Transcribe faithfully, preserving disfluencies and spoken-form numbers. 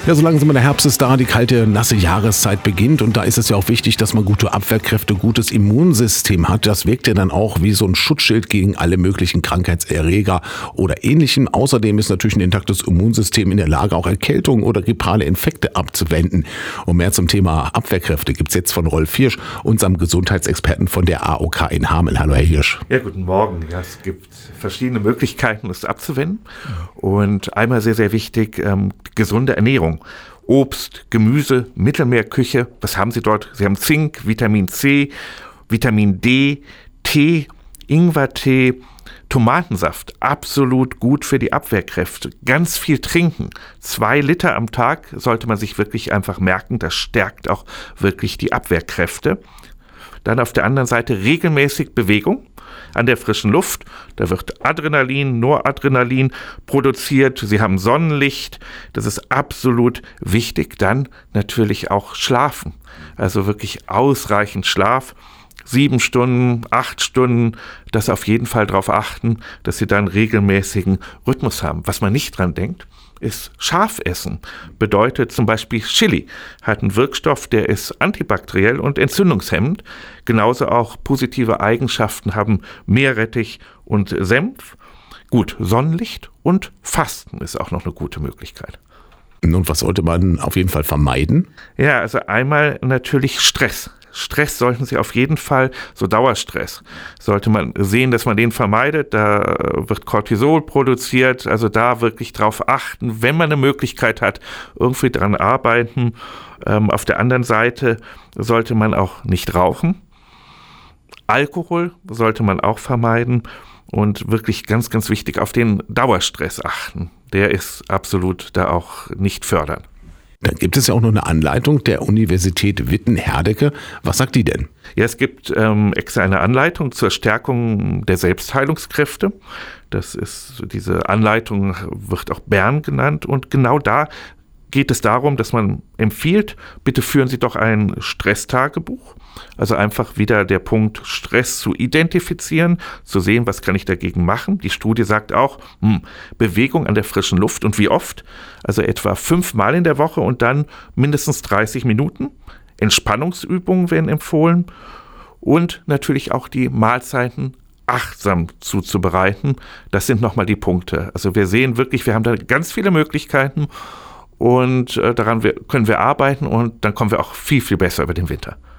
Ja, so langsam der Herbst ist da, die kalte, nasse Jahreszeit beginnt und da ist es ja auch wichtig, dass man gute Abwehrkräfte, gutes Immunsystem hat. Das wirkt ja dann auch wie so ein Schutzschild gegen alle möglichen Krankheitserreger oder Ähnlichem. Außerdem ist natürlich ein intaktes Immunsystem in der Lage, auch Erkältungen oder grippale Infekte abzuwenden. Und mehr zum Thema Abwehrkräfte gibt's jetzt von Rolf Hirsch, unserem Gesundheitsexperten von der A O K in Hameln. Hallo, Herr Hirsch. Ja, guten Morgen. Ja, es gibt verschiedene Möglichkeiten, es abzuwenden. Und einmal sehr, sehr wichtig, ähm, gesunde Ernährung. Obst, Gemüse, Mittelmeerküche. Was haben Sie dort? Sie haben Zink, Vitamin C, Vitamin D, Tee, Ingwertee, Tomatensaft. Absolut gut für die Abwehrkräfte. Ganz viel trinken. Zwei Liter am Tag sollte man sich wirklich einfach merken. Das stärkt auch wirklich die Abwehrkräfte. Dann auf der anderen Seite regelmäßig Bewegung an der frischen Luft. Da wird Adrenalin, Noradrenalin produziert. Sie haben Sonnenlicht. Das ist absolut wichtig. Dann natürlich auch schlafen. Also wirklich ausreichend Schlaf. Sieben Stunden, acht Stunden, das auf jeden Fall darauf achten, dass Sie dann regelmäßigen Rhythmus haben. Was man nicht dran denkt, ist scharf essen. Bedeutet zum Beispiel Chili hat einen Wirkstoff, der ist antibakteriell und entzündungshemmend. Genauso auch positive Eigenschaften haben Meerrettich und Senf. Gut, Sonnenlicht und Fasten ist auch noch eine gute Möglichkeit. Und was sollte man auf jeden Fall vermeiden? Ja, also einmal natürlich Stress. Stress sollten Sie auf jeden Fall, so Dauerstress, sollte man sehen, dass man den vermeidet. Da wird Cortisol produziert, also da wirklich drauf achten, wenn man eine Möglichkeit hat, irgendwie dran arbeiten. Ähm, auf der anderen Seite sollte man auch nicht rauchen. Alkohol sollte man auch vermeiden und wirklich ganz, ganz wichtig auf den Dauerstress achten. Der ist absolut da auch nicht fördernd. Dann gibt es ja auch noch eine Anleitung der Universität Witten-Herdecke. Was sagt die denn? Ja, es gibt ähm, extra eine Anleitung zur Stärkung der Selbstheilungskräfte. Das ist, diese Anleitung wird auch Bern genannt und genau da geht es darum, dass man empfiehlt, bitte führen Sie doch ein Stresstagebuch. Also einfach wieder der Punkt Stress zu identifizieren, zu sehen, was kann ich dagegen machen. Die Studie sagt auch, hm, Bewegung an der frischen Luft und wie oft, also etwa fünfmal in der Woche und dann mindestens dreißig Minuten. Entspannungsübungen werden empfohlen und natürlich auch die Mahlzeiten achtsam zuzubereiten. Das sind nochmal die Punkte. Also wir sehen wirklich, wir haben da ganz viele Möglichkeiten und äh, daran wir, können wir arbeiten und dann kommen wir auch viel, viel besser über den Winter.